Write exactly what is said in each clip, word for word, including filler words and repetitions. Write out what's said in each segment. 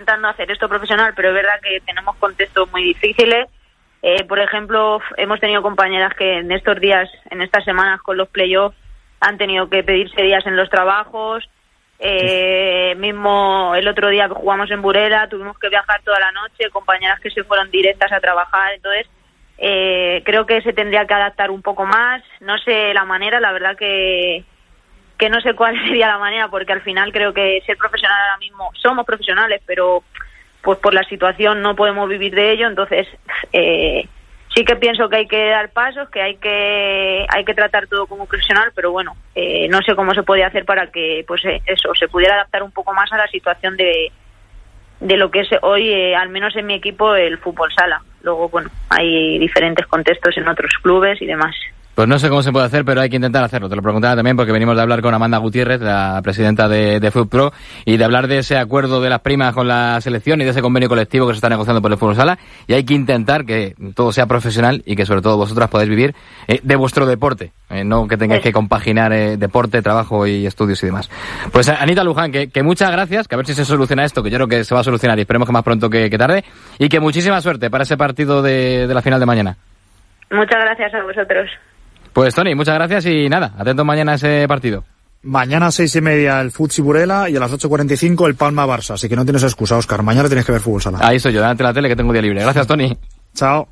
intentando hacer esto profesional, pero es verdad que tenemos contextos muy difíciles. Eh, por ejemplo, hemos tenido compañeras que en estos días, en estas semanas con los playoffs, han tenido que pedirse días en los trabajos. Eh, mismo el otro día que jugamos en Burela, tuvimos que viajar toda la noche, compañeras que se fueron directas a trabajar. Entonces, eh, creo que se tendría que adaptar un poco más. No sé la manera, la verdad que, que no sé cuál sería la manera, porque al final creo que ser profesional ahora mismo, somos profesionales, pero pues por la situación no podemos vivir de ello. Entonces eh, sí que pienso que hay que dar pasos, que hay que hay que tratar todo como profesional, pero bueno, eh, no sé cómo se podía hacer para que pues eh, eso se pudiera adaptar un poco más a la situación de de lo que es hoy, eh, al menos en mi equipo, el fútbol sala. Luego, bueno, hay diferentes contextos en otros clubes y demás. Pues no sé cómo se puede hacer, pero hay que intentar hacerlo. Te lo preguntaba también porque venimos de hablar con Amanda Gutiérrez, la presidenta de, de FUTPRO, y de hablar de ese acuerdo de las primas con la selección y de ese convenio colectivo que se está negociando por el fútbol sala. Y hay que intentar que todo sea profesional y que sobre todo vosotras podáis vivir eh, de vuestro deporte, eh, no que tengáis sí. que compaginar eh, deporte, trabajo y estudios y demás. Pues Anita Luján, que, que muchas gracias, que a ver si se soluciona esto, que yo creo que se va a solucionar y esperemos que más pronto que, que tarde, y que muchísima suerte para ese partido de, de la final de mañana. Muchas gracias a vosotros. Pues Toni, muchas gracias y nada, atentos mañana a ese partido. Mañana a seis y media el Futsi Burela y a las ocho cuarenta y cinco el Palma Barça, así que no tienes excusa, Óscar. Mañana tienes que ver fútbol sala. Ahí soy yo, delante de la tele que tengo día libre. Gracias, Toni. Chao.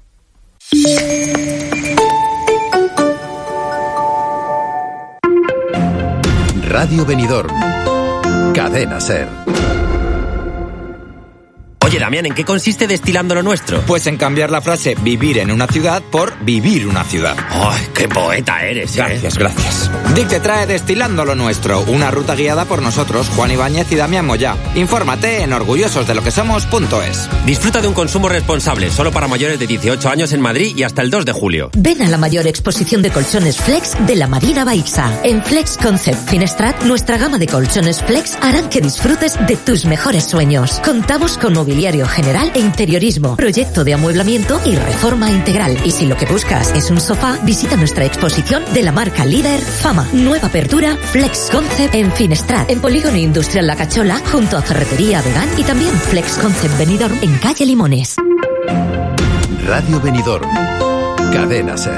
Radio Benidorm. Cadena SER. Oye, Damián, ¿en qué consiste Destilando lo Nuestro? Pues en cambiar la frase vivir en una ciudad por vivir una ciudad. ¡Ay, qué poeta eres! Gracias, ¿eh? gracias. D I C te trae Destilando lo Nuestro, una ruta guiada por nosotros, Juan Ibáñez y Damián Moyá. Infórmate en orgullosos de lo que somos punto es. Disfruta de un consumo responsable, solo para mayores de dieciocho años en Madrid y hasta el dos de julio. Ven a la mayor exposición de colchones Flex de la Marina Baixa. En Flex Concept Finestrat, nuestra gama de colchones Flex harán que disfrutes de tus mejores sueños. Contamos con mobiliario general e interiorismo, proyecto de amueblamiento y reforma integral. Y si lo que buscas es un sofá, visita nuestra exposición de la marca líder Fama. Nueva apertura Flex Concept en Finestrat, en Polígono Industrial La Cachola, junto a Ferretería Vegan, y también Flex Concept Benidorm en calle Limones. Radio Benidorm. Cadena SER.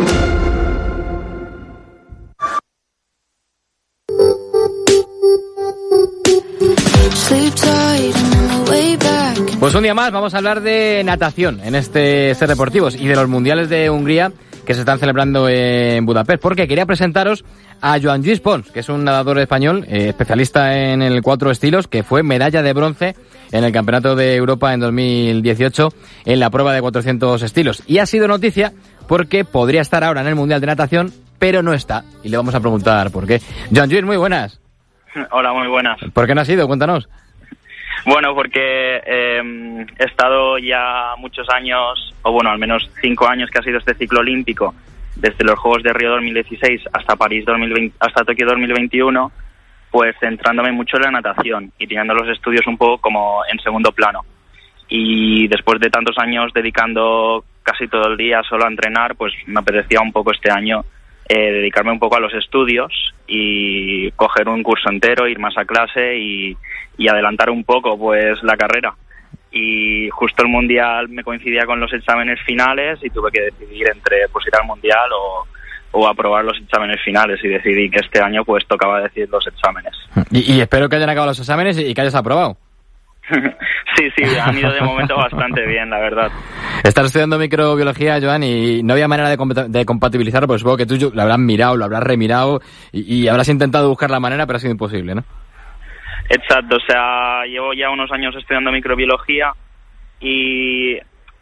Pues un día más vamos a hablar de natación en este Ser Deportivos y de los mundiales de Hungría que se están celebrando en Budapest, porque quería presentaros a Joan Lluís Pons, que es un nadador español, eh, especialista en el cuatro estilos, que fue medalla de bronce en el Campeonato de Europa en dos mil dieciocho en la prueba de cuatrocientos estilos. Y ha sido noticia porque podría estar ahora en el Mundial de Natación, pero no está. Y le vamos a preguntar por qué. Joan Lluís, muy buenas. Hola, muy buenas. ¿Por qué no ha sido? Cuéntanos. Bueno, porque eh, he estado ya muchos años, o bueno, al menos cinco años que ha sido este ciclo olímpico, desde los Juegos de Río dos mil dieciséis hasta París dos mil veinte, hasta Tokio dos mil veintiuno, pues centrándome mucho en la natación y teniendo los estudios un poco como en segundo plano. Y después de tantos años dedicando casi todo el día solo a entrenar, pues me apetecía un poco este año eh, dedicarme un poco a los estudios y coger un curso entero, ir más a clase y, y adelantar un poco pues la carrera. Y justo el mundial me coincidía con los exámenes finales y tuve que decidir entre pues ir al mundial o, o aprobar los exámenes finales, y decidí que este año pues tocaba decidir los exámenes. Y, y espero que hayan acabado los exámenes y que hayas aprobado. Sí, sí, han ido de momento bastante bien, la verdad. Estás estudiando microbiología, Joan, y no había manera de, comp- de compatibilizarlo, pues supongo que tú lo habrás mirado, lo habrás remirado y, y habrás intentado buscar la manera, pero ha sido imposible, ¿no? Exacto, o sea, llevo ya unos años estudiando microbiología y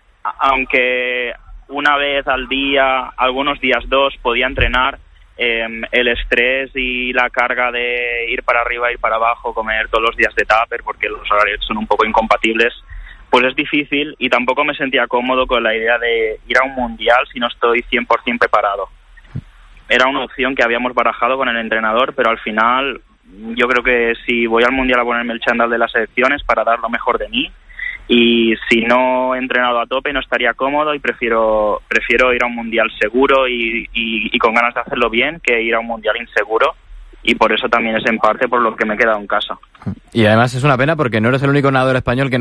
aunque una vez al día, algunos días dos, podía entrenar, eh, el estrés y la carga de ir para arriba, ir para abajo, comer todos los días de tupper, porque los horarios son un poco incompatibles, pues es difícil, y tampoco me sentía cómodo con la idea de ir a un mundial si no estoy cien por ciento preparado. Era una opción que habíamos barajado con el entrenador, pero al final yo creo que si voy al mundial a ponerme el chándal de las selecciones para dar lo mejor de mí, y si no he entrenado a tope no estaría cómodo, y prefiero prefiero ir a un mundial seguro y, y, y con ganas de hacerlo bien que ir a un mundial inseguro, y por eso también es en parte por lo que me he quedado en casa. Y además es una pena porque no eres el único nadador español que